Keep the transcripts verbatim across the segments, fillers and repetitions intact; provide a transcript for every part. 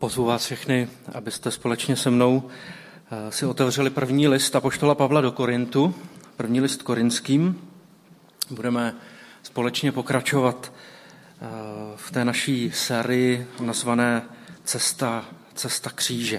Pozvu vás všechny, abyste společně se mnou si otevřeli první list apoštola Pavla do Korintu, první list korinským. Budeme společně pokračovat v té naší sérii nazvané Cesta, cesta kříže.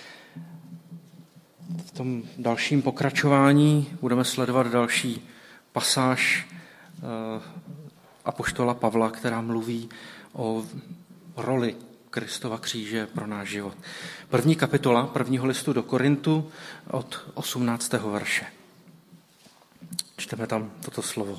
V tom dalším pokračování budeme sledovat další pasáž apoštola Pavla, která mluví o roli Kristova kříže pro náš život. První kapitola prvního listu do Korintu od osmnáctého verše. Čteme tam toto slovo.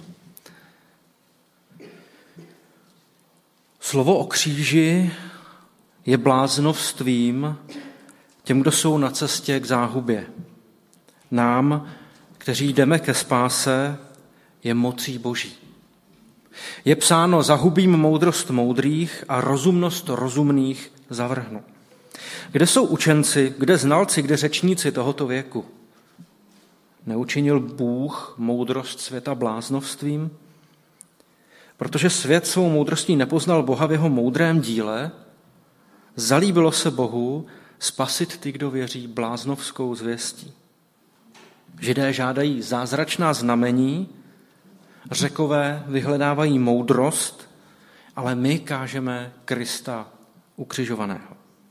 Slovo o kříži je bláznovstvím těm, kdo jsou na cestě k záhubě. Nám, kteří jdeme ke spáse, je mocí Boží. Je psáno, zahubím moudrost moudrých a rozumnost rozumných zavrhnu. Kde jsou učenci, kde znalci, kde řečníci tohoto věku? Neučinil Bůh moudrost světa bláznovstvím? Protože svět svou moudrostí nepoznal Boha v jeho moudrém díle, zalíbilo se Bohu spasit ty, kdo věří bláznovskou zvěstí. Židé žádají zázračná znamení, Řekové vyhledávají moudrost, ale my kážeme Krista ukřižovaného.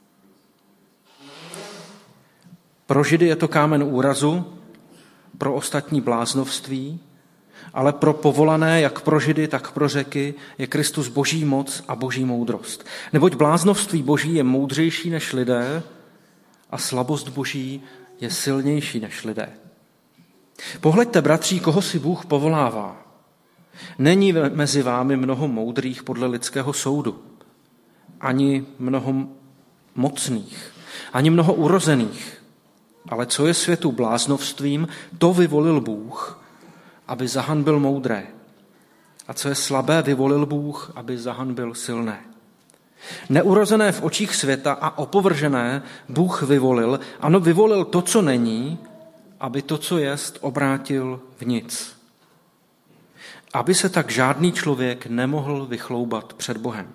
Pro Židy je to kámen úrazu, pro ostatní bláznovství, ale pro povolané, jak pro Židy, tak pro Řeky, je Kristus Boží moc a Boží moudrost. Neboť bláznovství Boží je moudřejší než lidé a slabost Boží je silnější než lidé. Pohleďte, bratří, koho si Bůh povolává. Není mezi vámi mnoho moudrých podle lidského soudu, ani mnoho mocných, ani mnoho urozených, ale co je světu bláznovstvím, to vyvolil Bůh, aby zahanbil moudré. A co je slabé, vyvolil Bůh, aby zahanbil silné. Neurozené v očích světa a opovržené Bůh vyvolil, ano, vyvolil to, co není, aby to, co jest, obrátil v nic. Aby se tak žádný člověk nemohl vychloubat před Bohem.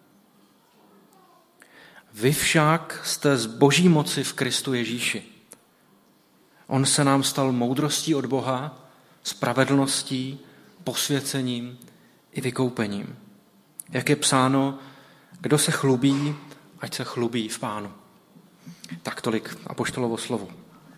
Vy však jste z Boží moci v Kristu Ježíši. On se nám stal moudrostí od Boha, spravedlností, posvěcením i vykoupením. Jak je psáno, kdo se chlubí, ať se chlubí v Pánu. Tak tolik apoštolovo slovo.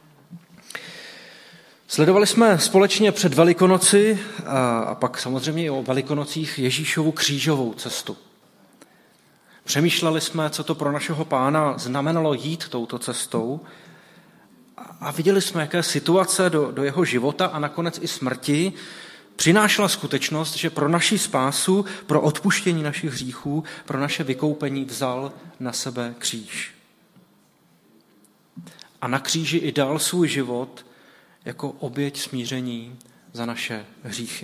Sledovali jsme společně před Velikonoci a pak samozřejmě i o Velikonocích Ježíšovu křížovou cestu. Přemýšleli jsme, co to pro našeho Pána znamenalo jít touto cestou a viděli jsme, jaké situace do, do jeho života a nakonec i smrti přinášela skutečnost, že pro naši spásu, pro odpuštění našich hříchů, pro naše vykoupení vzal na sebe kříž. A na kříži i dal svůj život jako oběť smíření za naše hříchy.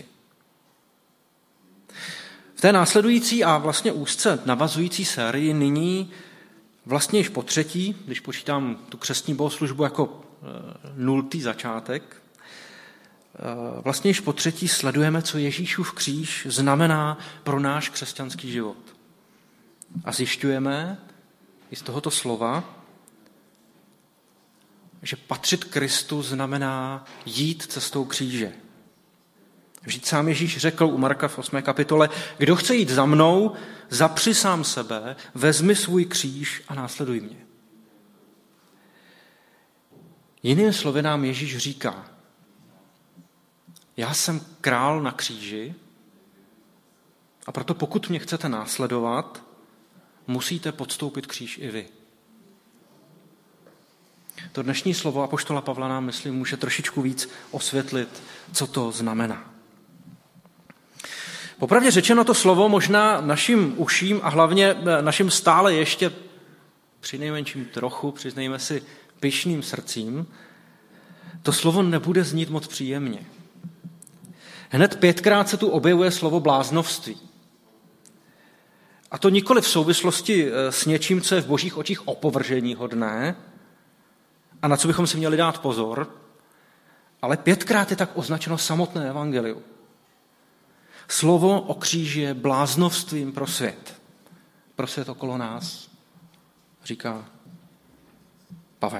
V té následující a vlastně úzce navazující sérii nyní vlastně již po třetí, když počítám tu křestní bohoslužbu jako nultý začátek, vlastně již po třetí sledujeme, co Ježíšův kříž znamená pro náš křesťanský život. A zjišťujeme i z tohoto slova, že patřit Kristu znamená jít cestou kříže. Vždyť sám Ježíš řekl u Marka v osmé kapitole, kdo chce jít za mnou, zapři sám sebe, vezmi svůj kříž a následuj mě. Jinými slovy nám Ježíš říká, já jsem král na kříži a proto pokud mě chcete následovat, musíte podstoupit kříž i vy. To dnešní slovo apoštola Pavla nám, myslím, může trošičku víc osvětlit, co to znamená. Popravdě řečeno to slovo možná našim uším a hlavně našim stále ještě přinejmenším trochu, přiznejme si, pyšným srdcím, to slovo nebude znít moc příjemně. Hned pětkrát se tu objevuje slovo bláznovství. A to nikoli v souvislosti s něčím, co je v božích očích opovrženíhodné, a na co bychom si měli dát pozor, ale pětkrát je tak označeno samotné evangelium. Slovo o kříži je bláznovstvím pro svět. Pro svět okolo nás. říká Pavel.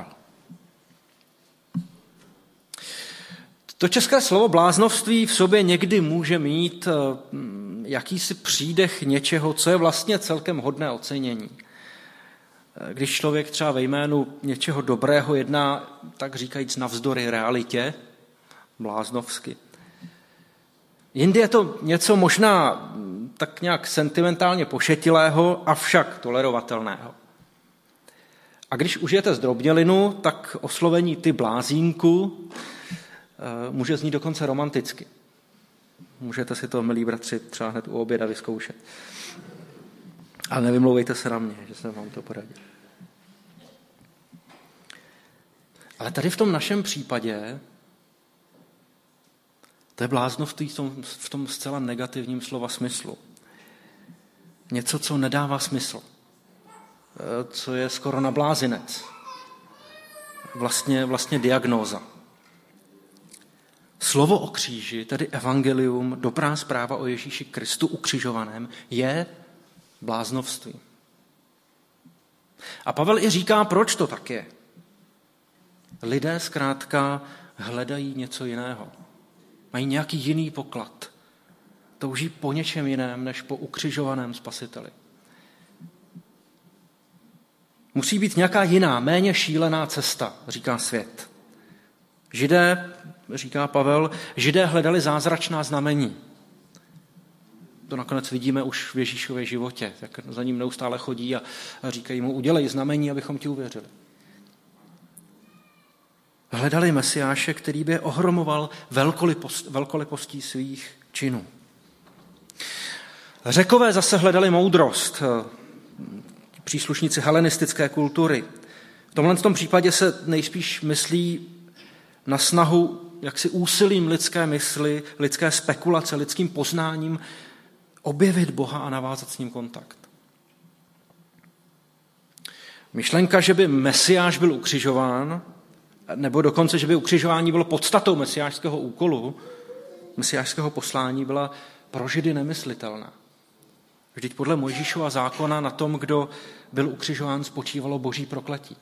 To české slovo bláznovství v sobě někdy může mít jakýsi přídech něčeho, co je vlastně celkem hodné ocenění. Když člověk třeba ve jménu něčeho dobrého jedná, tak říkajíc navzdory realitě, bláznovsky. Jindy je to něco možná tak nějak sentimentálně pošetilého, avšak tolerovatelného. A když užijete zdrobnělinu, tak oslovení ty blázínku může znít dokonce romanticky. Můžete si to, milí bratři, třeba hned u oběda vyzkoušet. Ale nevymlouvejte se na mě, že jsem vám to poradil. Ale tady v tom našem případě to je bláznovství v tom, v tom zcela negativním slova smyslu. Něco, co nedává smysl. Co je skoro na blázinec. Vlastně, vlastně diagnóza. Slovo o kříži, tedy evangelium, dobrá zpráva o Ježíši Kristu ukřižovaném, je bláznovství. A Pavel i říká, proč to tak je. Lidé zkrátka hledají něco jiného. Mají nějaký jiný poklad. Touží po něčem jiném, než po ukřižovaném Spasiteli. Musí být nějaká jiná, méně šílená cesta, říká svět. Židé, říká Pavel, Židé hledali zázračná znamení. To nakonec vidíme už v Ježíšově životě, jak za ním neustále chodí a říkají mu, udělej znamení, abychom ti uvěřili. Hledali Mesiáše, který by je ohromoval velkolepost, velkolepostí svých činů. Řekové zase hledali moudrost, příslušníci helenistické kultury. V tomhle tom případě se nejspíš myslí na snahu jaksi úsilím lidské mysli, lidské spekulace, lidským poznáním objevit Boha a navázat s ním kontakt. Myšlenka, že by Mesiáš byl ukřižován, nebo dokonce, že by ukřižování bylo podstatou mesiášského úkolu, mesiášského poslání, byla pro Židy nemyslitelná. Vždyť podle Mojžíšova zákona na tom, kdo byl ukřižován, spočívalo boží prokletí.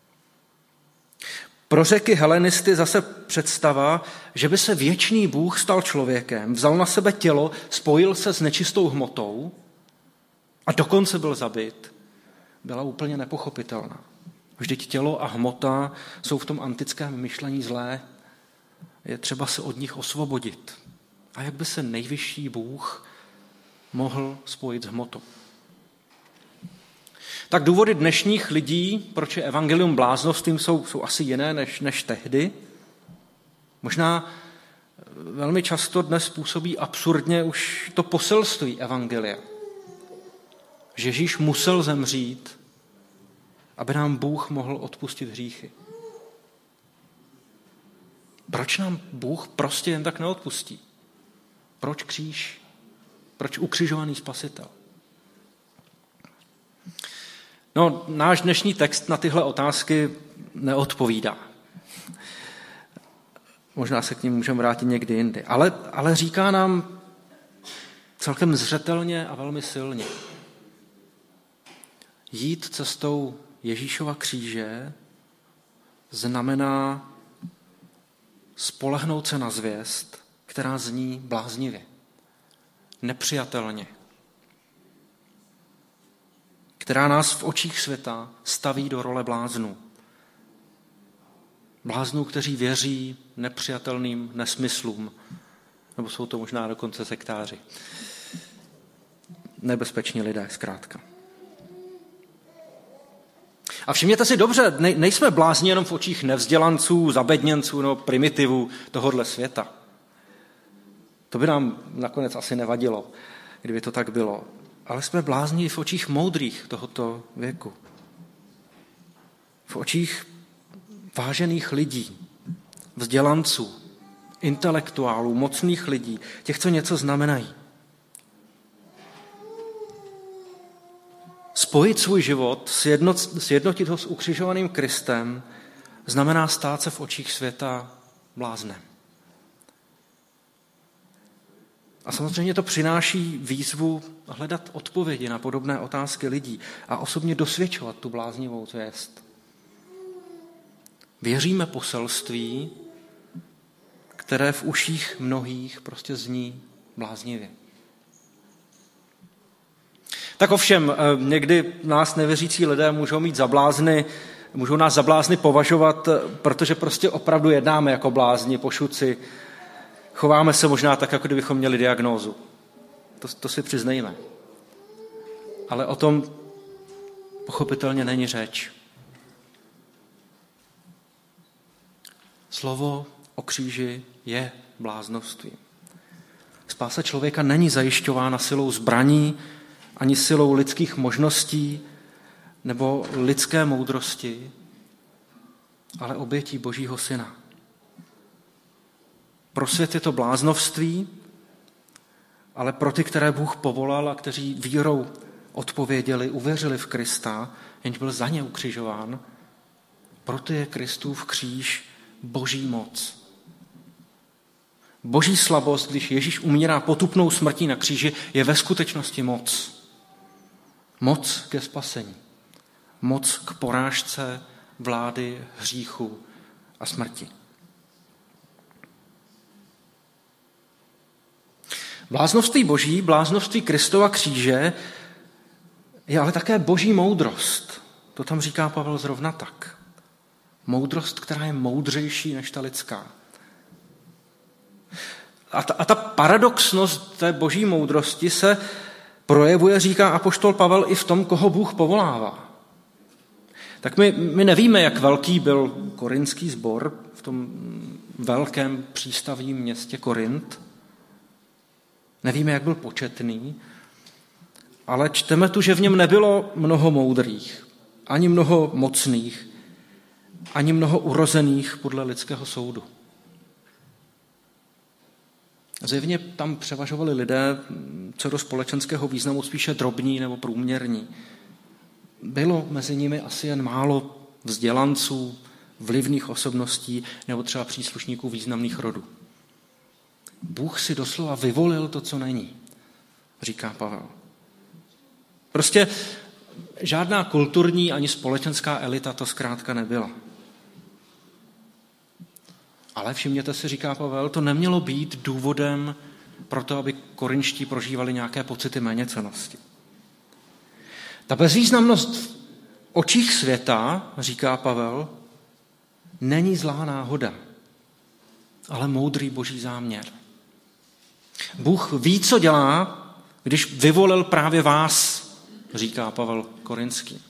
Pro Řeky helenisty zase představa, že by se věčný Bůh stal člověkem, vzal na sebe tělo, spojil se s nečistou hmotou a dokonce byl zabit, byla úplně nepochopitelná. Vždyť tělo a hmota jsou v tom antickém myšlení zlé, je třeba se od nich osvobodit. A jak by se nejvyšší Bůh mohl spojit s hmotou? Tak důvody dnešních lidí, proč je evangelium bláznovstvím, jsou, jsou asi jiné než, než tehdy. Možná velmi často dnes působí absurdně už to poselství evangelia. Že Ježíš musel zemřít, aby nám Bůh mohl odpustit hříchy. Proč nám Bůh prostě jen tak neodpustí? Proč kříž? Proč ukřižovaný Spasitel? No, náš dnešní text na tyhle otázky neodpovídá. Možná se k ním můžeme vrátit někdy jindy. Ale, ale říká nám celkem zřetelně a velmi silně. Jít cestou Ježíšova kříže znamená spolehnout se na zvěst, která zní bláznivě, nepřijatelně, která nás v očích světa staví do role bláznů. Bláznů, kteří věří nepřijatelným nesmyslům, nebo jsou to možná dokonce sektáři. Nebezpeční lidé, zkrátka. A všimněte si dobře, nejsme blázni jenom v očích nevzdělanců, zabedněnců nebo primitivů tohohle světa. To by nám nakonec asi nevadilo, kdyby to tak bylo. Ale jsme blázni v očích moudrých tohoto věku. V očích vážených lidí, vzdělanců, intelektuálů, mocných lidí, těch, co něco znamenají. Spojit svůj život, sjednotit ho s ukřižovaným Kristem, znamená stát se v očích světa bláznem. A samozřejmě to přináší výzvu hledat odpovědi na podobné otázky lidí a osobně dosvědčovat tu bláznivou zvěst. Věříme poselství, které v uších mnohých prostě zní bláznivě. Tak ovšem, někdy nás nevěřící lidé můžou mít za blázny, můžou nás za blázny považovat, protože prostě opravdu jednáme jako blázni, pošuci. Chováme se možná tak, jako kdybychom měli diagnózu. To, to si přiznejme. Ale o tom pochopitelně není řeč. Slovo o kříži je bláznovství. Spása člověka není zajišťována silou zbraní, ani silou lidských možností nebo lidské moudrosti, ale obětí Božího Syna. Pro svět je to bláznovství, ale pro ty, které Bůh povolal a kteří vírou odpověděli, uvěřili v Krista, jenž byl za ně ukřižován, proto je Kristův kříž Boží moc. Boží slabost, když Ježíš umírá potupnou smrtí na kříži, je ve skutečnosti moc. Moc ke spasení. Moc k porážce vlády, hříchu a smrti. Bláznovství Boží, bláznovství Kristova kříže je ale také Boží moudrost. To tam říká Pavel zrovna tak. Moudrost, která je moudřejší než ta lidská. A ta, a ta paradoxnost té Boží moudrosti se projevuje, říká apoštol Pavel, i v tom, koho Bůh povolává. Tak my, my nevíme, jak velký byl korinský sbor v tom velkém přístavním městě Korint. Nevíme, jak byl početný, ale čteme tu, že v něm nebylo mnoho moudrých, ani mnoho mocných, ani mnoho urozených podle lidského soudu. Zjevně tam převažovali lidé, co do společenského významu, spíše drobní nebo průměrní. Bylo mezi nimi asi jen málo vzdělanců, vlivných osobností nebo třeba příslušníků významných rodů. Bůh si doslova vyvolil to, co není, říká Pavel. Prostě žádná kulturní ani společenská elita to zkrátka nebyla. Ale všimněte si, říká Pavel, to nemělo být důvodem pro to, aby korinští prožívali nějaké pocity méněcennosti. Ta bezvýznamnost v očích světa, říká Pavel, není zlá náhoda, ale moudrý Boží záměr. Bůh ví, co dělá, když vyvolil právě vás, říká Pavel Korinský.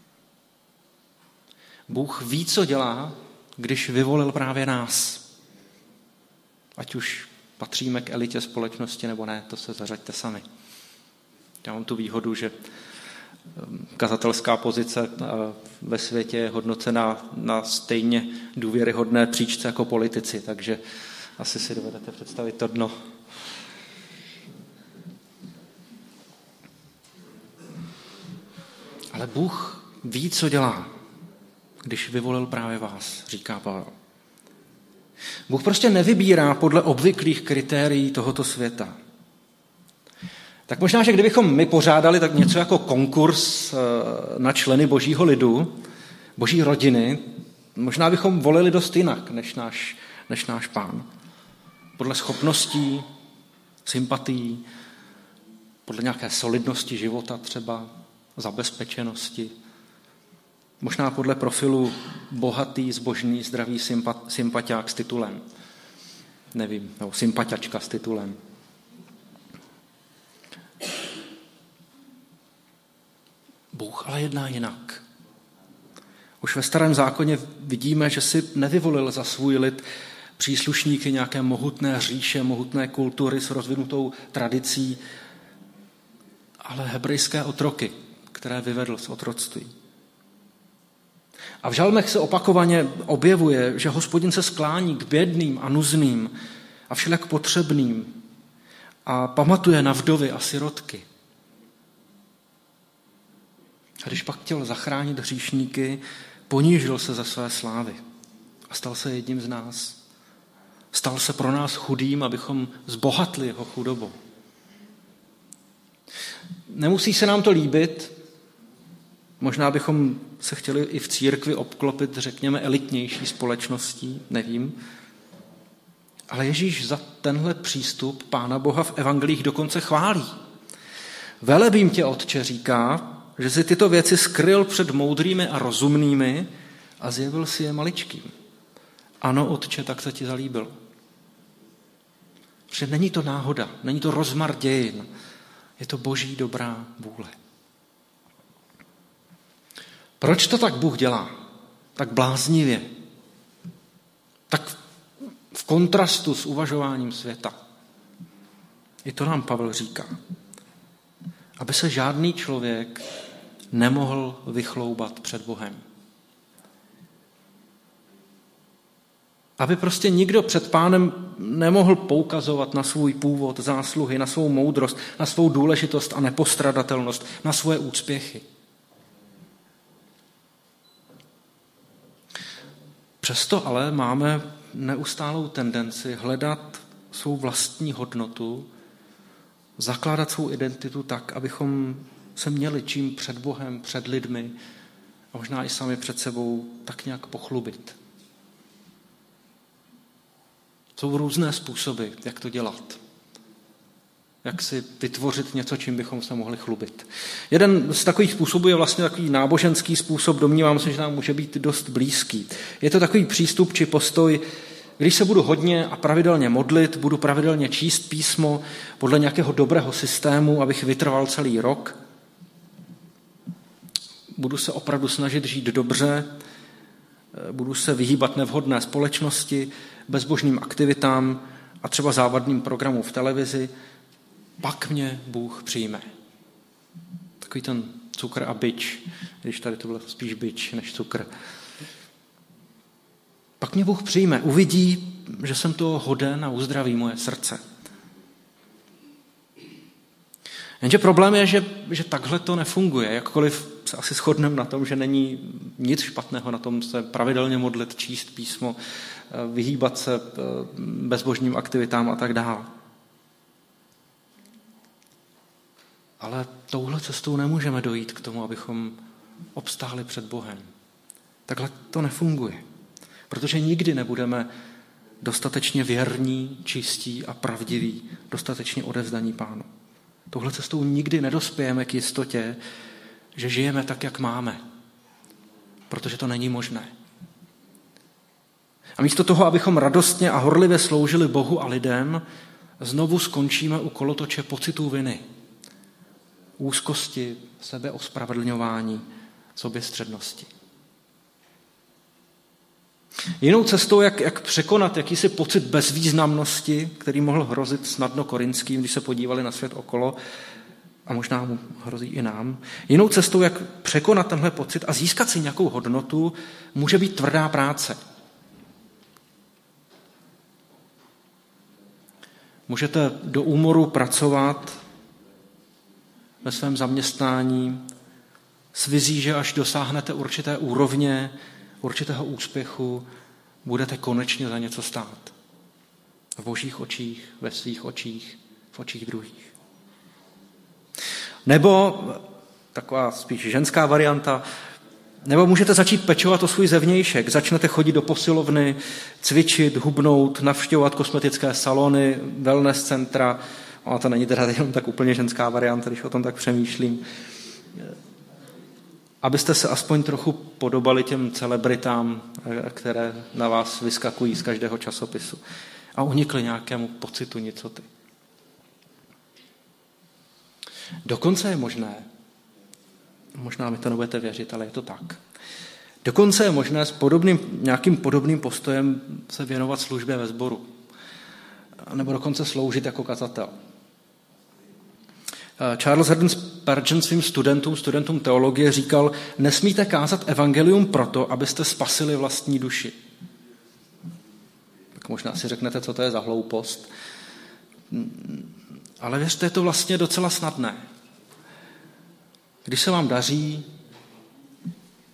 Bůh ví, co dělá, když vyvolil právě nás. Ať už patříme k elitě společnosti nebo ne, to se zařaďte sami. Já mám tu výhodu, že kazatelská pozice ve světě je hodnocena na stejně důvěryhodné příčce jako politici, takže asi si dovedete představit to dno. Ale Bůh ví, co dělá, když vyvolil právě vás, říká Pavel. Bůh prostě nevybírá podle obvyklých kritérií tohoto světa. Tak možná, že kdybychom my pořádali tak něco jako konkurs na členy Božího lidu, Boží rodiny, možná bychom volili dost jinak než náš, než náš Pán. Podle schopností, sympatií, podle nějaké solidnosti života třeba, zabezpečenosti, možná podle profilu bohatý, zbožný, zdravý sympat, sympatiák s titulem. Nevím, nebo sympatiačka s titulem. Bůh ale jedná jinak. Už ve Starém zákoně vidíme, že si nevyvolil za svůj lid příslušníky nějaké mohutné říše, mohutné kultury s rozvinutou tradicí, ale hebrejské otroky, které vyvedl z otroctví. A v žalmech se opakovaně objevuje, že Hospodin se sklání k bědným a nuzným a všelijak potřebným a pamatuje na vdovy a sirotky. A když pak chtěl zachránit hříšníky, ponížil se za své slávy a stal se jedním z nás. Stal se pro nás chudým, abychom zbohatli jeho chudobou. Nemusí se nám to líbit, možná bychom se chtěli i v církvi obklopit, řekněme, elitnější společností, nevím. Ale Ježíš za tenhle přístup Pána Boha v evangelích dokonce chválí. Velebím tě, Otče, říká, že si tyto věci skryl před moudrými a rozumnými a zjevil si je maličkým. Ano, Otče, tak se ti zalíbil. Protože není to náhoda, není to rozmar dějin, je to boží dobrá vůle. Proč to tak Bůh dělá? Tak bláznivě. Tak v kontrastu s uvažováním světa. I to nám Pavel říká. Aby se žádný člověk nemohl vychloubat před Bohem. Aby prostě nikdo před Pánem nemohl poukazovat na svůj původ, zásluhy, na svou moudrost, na svou důležitost a nepostradatelnost, na svoje úspěchy. Přesto ale máme neustálou tendenci hledat svou vlastní hodnotu, zakládat svou identitu tak, abychom se měli čím před Bohem, před lidmi a možná i sami před sebou tak nějak pochlubit. Jsou různé způsoby, jak to dělat. Jak si vytvořit něco, čím bychom se mohli chlubit. Jeden z takových způsobů je vlastně takový náboženský způsob, domnívám se, že nám může být dost blízký. Je to takový přístup či postoj, když se budu hodně a pravidelně modlit, budu pravidelně číst písmo podle nějakého dobrého systému, abych vytrval celý rok. Budu se opravdu snažit žít dobře, budu se vyhýbat nevhodné společnosti, bezbožným aktivitám a třeba závadným programům v televizi, pak mě Bůh přijme. Takový ten cukr a bič, když tady to bylo spíš bič než cukr. Pak mě Bůh přijme, uvidí, že jsem toho hoden a uzdraví moje srdce. Jenže problém je, že, že takhle to nefunguje. Jakkoliv se asi shodneme na tom, že není nic špatného na tom se pravidelně modlit, číst písmo, vyhýbat se bezbožným aktivitám a tak dále. Ale touhle cestou nemůžeme dojít k tomu, abychom obstáli před Bohem. Takhle to nefunguje. Protože nikdy nebudeme dostatečně věrní, čistí a pravdiví, dostatečně odevzdaní Pánu. Touhle cestou nikdy nedospějeme k jistotě, že žijeme tak, jak máme. Protože to není možné. A místo toho, abychom radostně a horlivě sloužili Bohu a lidem, znovu skončíme u kolotoče pocitů viny, úzkosti, sebeospravedlňování, soběstřednosti. Jinou cestou, jak, jak překonat jakýsi pocit bezvýznamnosti, který mohl hrozit snadno korinským, když se podívali na svět okolo, a možná mu hrozí i nám. Jinou cestou, jak překonat tenhle pocit a získat si nějakou hodnotu, může být tvrdá práce. Můžete do úmoru pracovat ve svém zaměstnání s vizí, že až dosáhnete určité úrovně, určitého úspěchu, budete konečně za něco stát. V božích očích, ve svých očích, v očích druhých. Nebo, taková spíš ženská varianta, nebo můžete začít pečovat o svůj zevnějšek. Začnete chodit do posilovny, cvičit, hubnout, navštěvovat kosmetické salony, wellness centra. Ona to není teda jenom tak úplně ženská varianta, když o tom tak přemýšlím. Abyste se aspoň trochu podobali těm celebritám, které na vás vyskakují z každého časopisu. A unikli nějakému pocitu nicoty. Dokonce je možné, možná mi to nebudete věřit, ale je to tak. Dokonce je možné s podobným, nějakým podobným postojem se věnovat službě ve sboru. Nebo dokonce sloužit jako kazatel. Charles Haddon Spurgeon svým studentům, studentům teologie říkal, nesmíte kázat evangelium proto, abyste spasili vlastní duši. Tak možná si řeknete, co to je za hloupost. Ale věřte, je to vlastně docela snadné. Když se vám daří,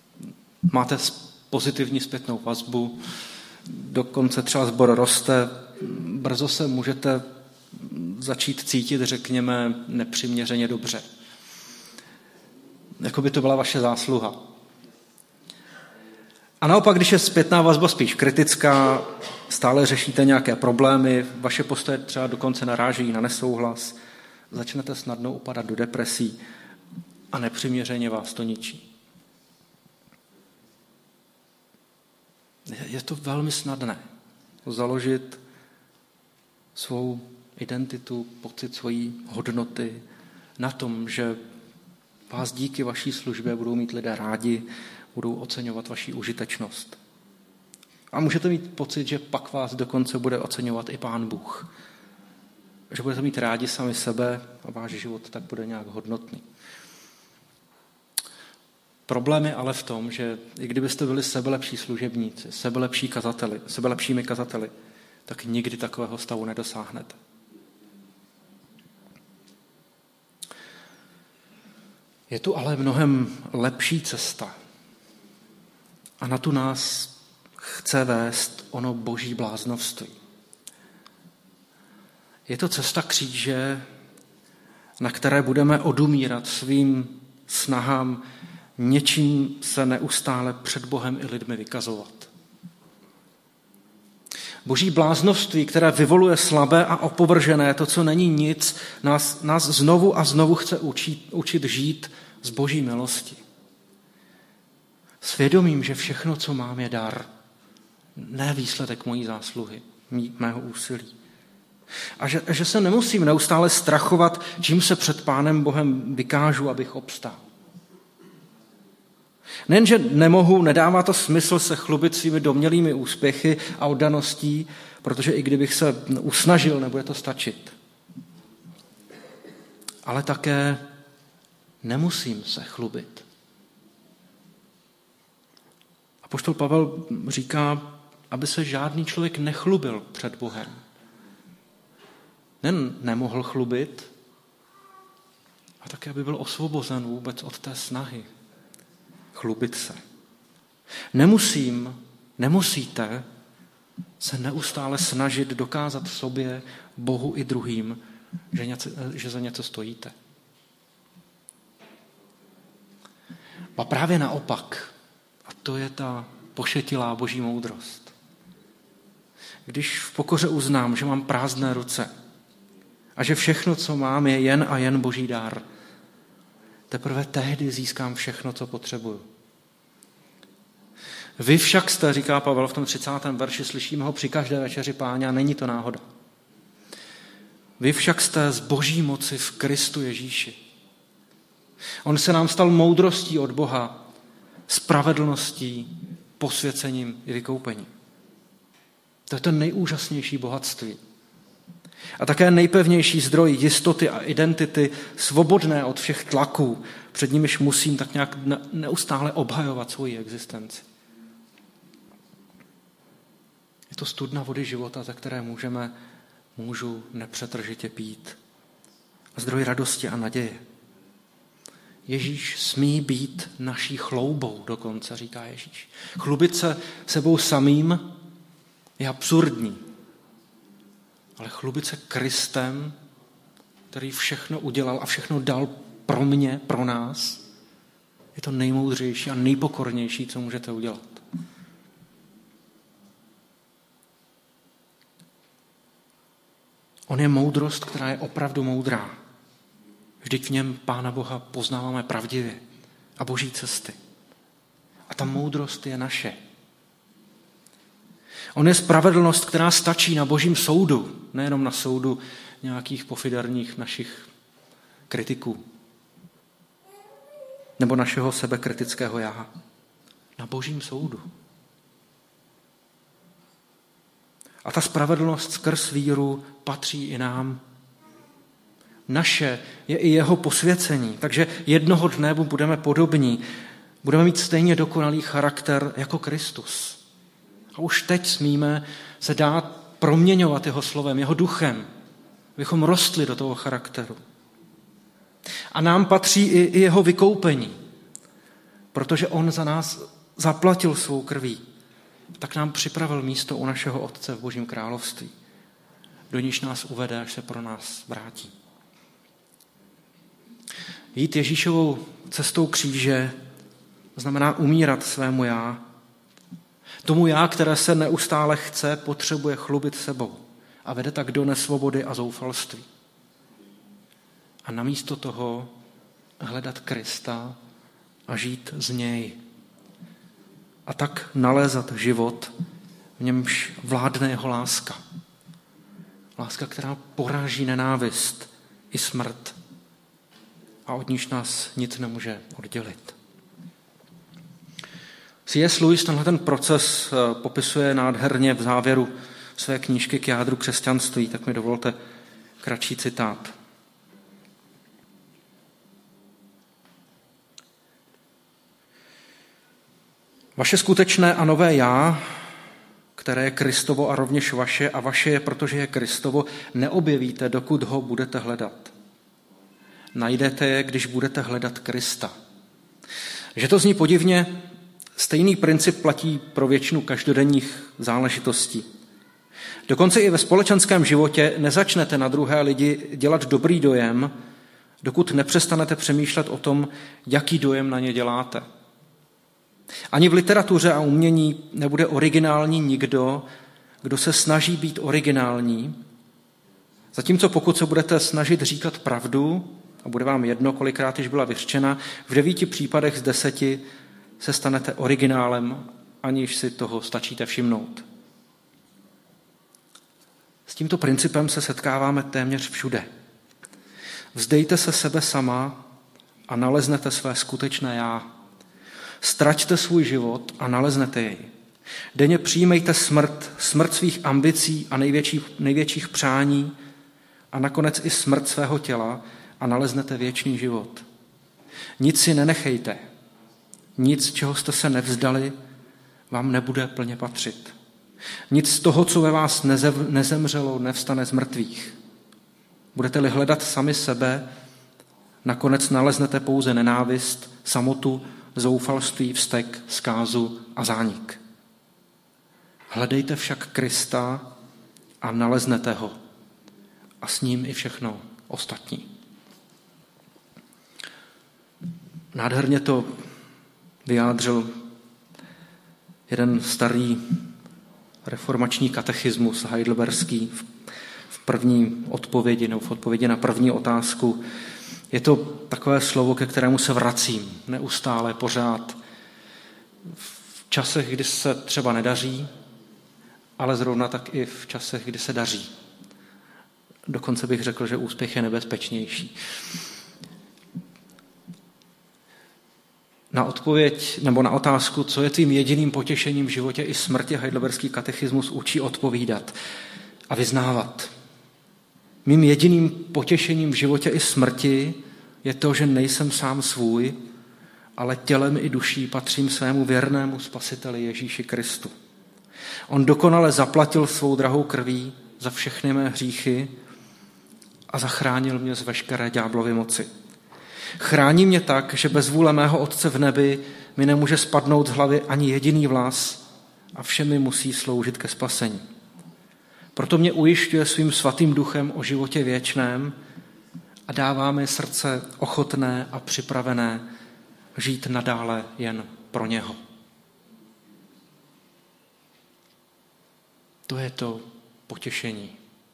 máte pozitivní zpětnou vazbu, dokonce třeba sbor roste, brzo se můžete začít cítit, řekněme, nepřiměřeně dobře. Jako by to byla vaše zásluha. A naopak, když je zpětná vazba spíš kritická, stále řešíte nějaké problémy, vaše postoje třeba dokonce narážejí na nesouhlas, začnete snadno upadat do depresí a nepřiměřeně vás to ničí. Je to velmi snadné založit svou identitu, pocit svojí hodnoty na tom, že vás díky vaší službě budou mít lidé rádi, budou oceňovat vaši užitečnost. A můžete mít pocit, že pak vás dokonce bude oceňovat i Pán Bůh. Že budete mít rádi sami sebe a váš život tak bude nějak hodnotný. Problém je ale v tom, že i kdybyste byli sebelepší služebníci, sebelepší kazateli, sebelepšími kazateli, tak nikdy takového stavu nedosáhnete. Je tu ale mnohem lepší cesta. A na tu nás chce vést ono boží bláznovství. Je to cesta kříže, na které budeme odumírat svým snahám něčím se neustále před Bohem i lidmi vykazovat. Boží bláznovství, které vyvoluje slabé a opovržené, to, co není nic, nás, nás znovu a znovu chce učit, učit žít z boží milosti. Svědomím, že všechno, co mám, je dar. Ne výsledek mojí zásluhy, mého úsilí. A že, že se nemusím neustále strachovat, čím se před Pánem Bohem vykážu, abych obstál. Nejenže nemohu, nedává to smysl se chlubit svými domnělými úspěchy a oddaností, protože i kdybych se usnažil, nebude to stačit. Ale také nemusím se chlubit. Apoštol Pavel říká, aby se žádný člověk nechlubil před Bohem. Nen nemohl chlubit, a také aby byl osvobozen vůbec od té snahy chlubit se. Nemusím, nemusíte se neustále snažit dokázat sobě, Bohu i druhým, že, něco, že za něco stojíte. A právě naopak, a to je ta pošetilá boží moudrost. Když v pokoře uznám, že mám prázdné ruce a že všechno, co mám, je jen a jen boží dár, teprve tehdy získám všechno, co potřebuju. Vy však jste, říká Pavel v tom třicátém verši, slyšíme ho při každé večeři Páně a není to náhoda. Vy však jste z boží moci v Kristu Ježíši. On se nám stal moudrostí od Boha, spravedlností, posvěcením i vykoupením. To je to nejúžasnější bohatství. A také nejpevnější zdroj jistoty a identity, svobodné od všech tlaků, před nimiž musím tak nějak neustále obhajovat svoji existenci. Je to studna vody života, ze které můžeme, můžu nepřetržitě pít. A zdroj radosti a naděje. Ježíš smí být naší chloubou dokonce, říká Ježíš. Chlubit se sebou samým je absurdní. Ale chlubit se Kristem, který všechno udělal a všechno dal pro mě, pro nás, je to nejmoudřejší a nejpokornější, co můžete udělat. On je moudrost, která je opravdu moudrá. Vždyť v něm Pána Boha poznáváme pravdivě a boží cesty. A ta moudrost je naše. On je spravedlnost, která stačí na božím soudu, nejenom na soudu nějakých pofiderních našich kritiků nebo našeho sebekritického já. Na božím soudu. A ta spravedlnost skrz víru patří i nám. Naše je i jeho posvěcení, takže jednoho dne budeme podobní, budeme mít stejně dokonalý charakter jako Kristus. A už teď smíme se dát proměňovat jeho slovem, jeho duchem, abychom rostli do toho charakteru. A nám patří i, i jeho vykoupení, protože on za nás zaplatil svou krví, tak nám připravil místo u našeho Otce v Božím království. do níž nás uvede, až se pro nás vrátí. Jít Ježíšovou cestou kříže znamená umírat svému já. Tomu já, které se neustále chce, potřebuje chlubit sebou a vede tak do nesvobody a zoufalství. A namísto toho hledat Krista a žít z něj. A tak nalézat život, v němž vládne jeho láska. Láska, která poráží nenávist i smrt a od níž nás nic nemůže oddělit. C S. Lewis tenhle ten proces popisuje nádherně v závěru své knížky K jádru křesťanství, tak mi dovolte kratší citát. Vaše skutečné a nové já, které je Kristovo a rovněž vaše, a vaše je, protože je Kristovo, neobjevíte, dokud ho budete hledat. Najdete je, když budete hledat Krista. Že to zní podivně, stejný princip platí pro většinu každodenních záležitostí. Dokonce i ve společenském životě nezačnete na druhé lidi dělat dobrý dojem, dokud nepřestanete přemýšlet o tom, jaký dojem na ně děláte. Ani v literatuře a umění nebude originální nikdo, kdo se snaží být originální, zatímco pokud se budete snažit říkat pravdu, a bude vám jedno, kolikrát již byla vyřčena, v devíti případech z deseti se stanete originálem, aniž si toho stačíte všimnout. S tímto principem se setkáváme téměř všude. Vzdejte se sebe sama a naleznete své skutečné já. Ztraťte svůj život a naleznete jej. Denně přijmejte smrt, smrt svých ambicí a největších, největších přání a nakonec i smrt svého těla a naleznete věčný život. Nic si nenechejte. Nic, čeho jste se nevzdali, vám nebude plně patřit. Nic z toho, co ve vás nezemřelo, nevstane z mrtvých. Budete-li hledat sami sebe, nakonec naleznete pouze nenávist, samotu, zoufalství, vztek, zkázu a zánik. Hledejte však Krista a naleznete ho. A s ním i všechno ostatní. Nádherně to vyjádřil jeden starý reformační katechismus heidelberský v první odpovědi, nebo v odpovědi na první otázku. Je to takové slovo, ke kterému se vracím neustále, pořád. V časech, kdy se třeba nedaří, ale zrovna tak i v časech, kdy se daří. Dokonce bych řekl, že úspěch je nebezpečnější. Na odpověď nebo na otázku, co je tvým jediným potěšením v životě i smrti, heidelberský katechismus učí odpovídat a vyznávat. Mým jediným potěšením v životě i smrti je to, že nejsem sám svůj, ale tělem i duší patřím svému věrnému spasiteli Ježíši Kristu. On dokonale zaplatil svou drahou krví za všechny mé hříchy a zachránil mě z veškeré ďáblovy moci. Chrání mě tak, že bez vůle mého Otce v nebi mi nemůže spadnout z hlavy ani jediný vlas a vše mi musí sloužit ke spasení. Proto mě ujišťuje svým svatým duchem o životě věčném a dává mi srdce ochotné a připravené žít nadále jen pro něho. To je to potěšení,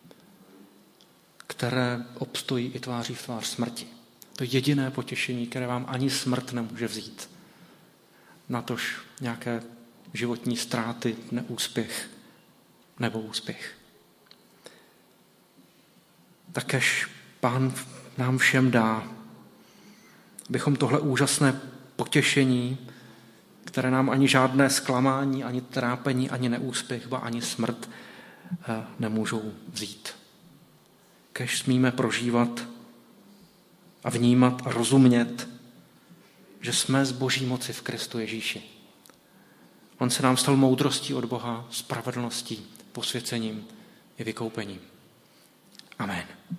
které obstojí i tváří v tvář smrti. To jediné potěšení, které vám ani smrt nemůže vzít. Natož nějaké životní ztráty, neúspěch nebo úspěch. Takéž Pán nám všem dá, abychom tohle úžasné potěšení, které nám ani žádné zklamání, ani trápení, ani neúspěch, ba ani smrt nemůžou vzít. Kéž smíme prožívat a vnímat a rozumět, že jsme z Boží moci v Kristu Ježíši. On se nám stal moudrostí od Boha, spravedlností, posvěcením i vykoupením. Amen.